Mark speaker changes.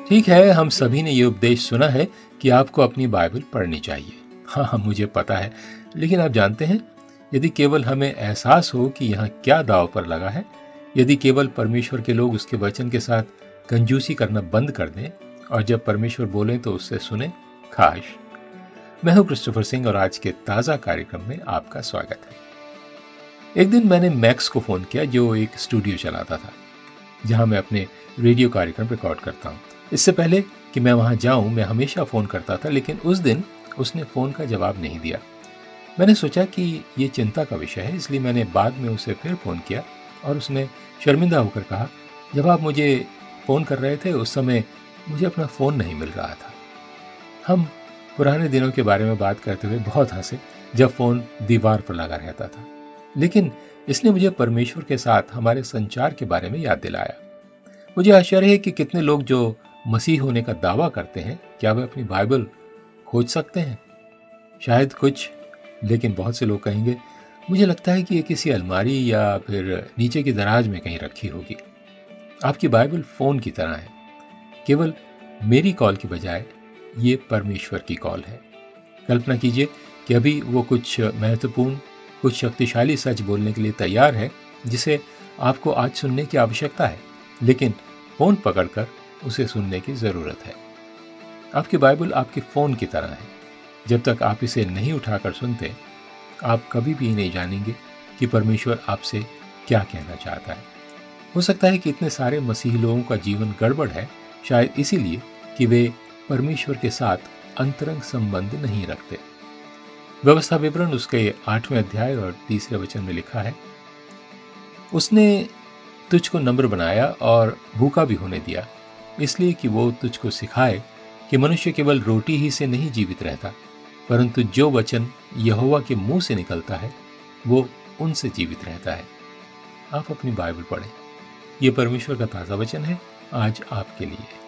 Speaker 1: ठीक है, हम सभी ने ये उपदेश सुना है कि आपको अपनी बाइबल पढ़नी चाहिए। हाँ, मुझे पता है, लेकिन आप जानते हैं, यदि केवल हमें एहसास हो कि यहाँ क्या दांव पर लगा है, यदि केवल परमेश्वर के लोग उसके वचन के साथ कंजूसी करना बंद कर दें और जब परमेश्वर बोले तो उससे सुने, काश। मैं हूं क्रिस्टोफर सिंह और आज के ताज़ा कार्यक्रम में आपका स्वागत है। एक दिन मैंने मैक्स को फ़ोन किया, जो एक स्टूडियो चलाता था जहां मैं अपने रेडियो कार्यक्रम रिकॉर्ड करता हूं। इससे पहले कि मैं वहां जाऊं, मैं हमेशा फ़ोन करता था, लेकिन उस दिन उसने फ़ोन का जवाब नहीं दिया। मैंने सोचा कि ये चिंता का विषय है, इसलिए मैंने बाद में उसे फिर फ़ोन किया और उसने शर्मिंदा होकर कहा, जब आप मुझे फ़ोन कर रहे थे उस समय मुझे अपना फ़ोन नहीं मिल रहा था। हम पुराने दिनों के बारे में बात करते हुए बहुत हंसे, जब फ़ोन दीवार पर लगा रहता था, लेकिन इसने मुझे परमेश्वर के साथ हमारे संचार के बारे में याद दिलाया। मुझे आश्चर्य है कि कितने लोग जो मसीह होने का दावा करते हैं, क्या वे अपनी बाइबल खोज सकते हैं? शायद कुछ, लेकिन बहुत से लोग कहेंगे, मुझे लगता है कि ये किसी अलमारी या फिर नीचे की दराज में कहीं रखी होगी। आपकी बाइबल फ़ोन की तरह है, केवल मेरी कॉल की बजाय ये परमेश्वर की कॉल है। कल्पना कीजिए कि अभी वो कुछ महत्वपूर्ण, कुछ शक्तिशाली सच बोलने के लिए तैयार है, जिसे आपको आज सुनने की आवश्यकता है, लेकिन फ़ोन पकड़कर उसे सुनने की ज़रूरत है। आपकी बाइबल आपके फ़ोन की तरह है। जब तक आप इसे नहीं उठाकर सुनते, आप कभी भी नहीं जानेंगे कि परमेश्वर आपसे क्या कहना चाहता है। हो सकता है कि इतने सारे मसीही लोगों का जीवन गड़बड़ है, शायद इसीलिए कि वे परमेश्वर के साथ अंतरंग संबंध नहीं रखते। व्यवस्था विवरण उसके 8वें अध्याय और 3 वचन में लिखा है, उसने तुझको नम्र बनाया और भूखा भी होने दिया, इसलिए कि वो तुझको सिखाए कि मनुष्य केवल रोटी ही से नहीं जीवित रहता, परंतु जो वचन यहोवा के मुंह से निकलता है वो उनसे जीवित रहता है। आप अपनी बाइबल पढ़ें, ये परमेश्वर का ताज़ा वचन है आज आपके लिए।